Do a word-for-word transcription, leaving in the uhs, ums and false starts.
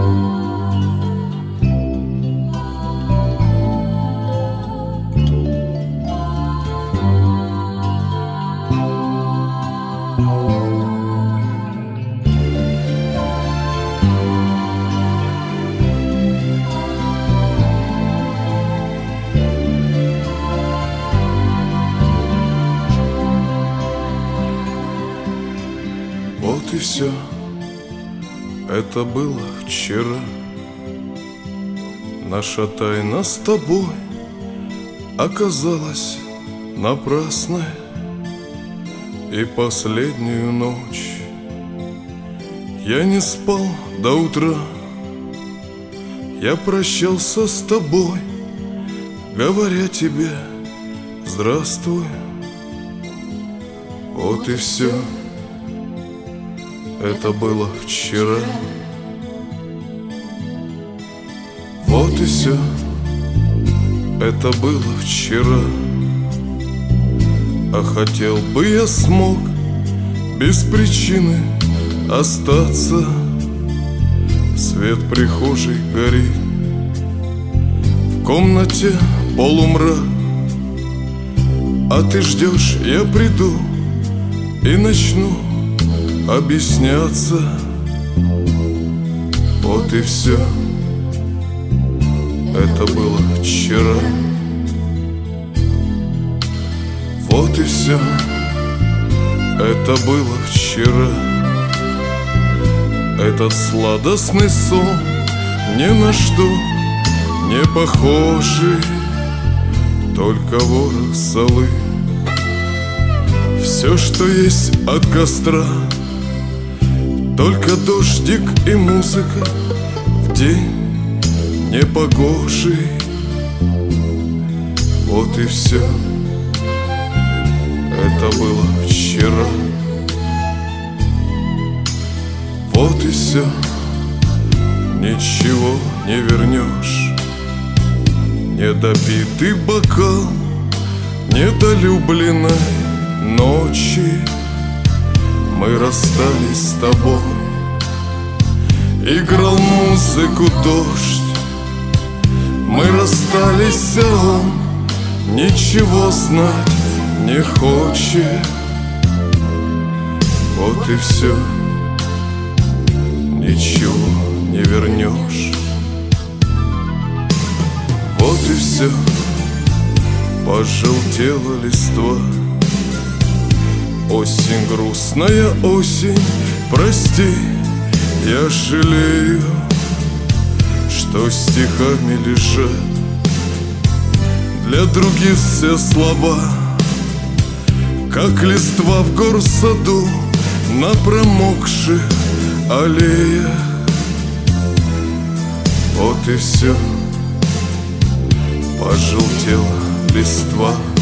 Вот и все, это было вчера. Наша тайна с тобой оказалась напрасной. И последнюю ночь я не спал до утра. Я прощался с тобой, говоря тебе здравствуй. Вот и все, это было вчера. Вот и все, это было вчера. А хотел бы я смог без причины остаться. Свет прихожей горит, в комнате полумрак. А ты ждешь, я приду и начну объясняться. Вот и все, это было вчера. Вот и все, это было вчера. Этот сладостный сон ни на что не похожий, только ворох золы. Все, что есть от костра, только дождик и музыка в день непогожий. Вот и все, это было вчера. Вот и все, ничего не вернешь. Недопитый бокал недолюбленной ночи. Мы расстались с тобой, играл музыку дождь. Мы расстались, а он ничего знать не хочет. Вот и все, ничего не вернешь. Вот и все, пожелтела листва. Осень, грустная осень, прости, я жалею, что стихами лежат для других все слова, как листва в горсаду на промокших аллеях. Вот и все, пожелтела листва.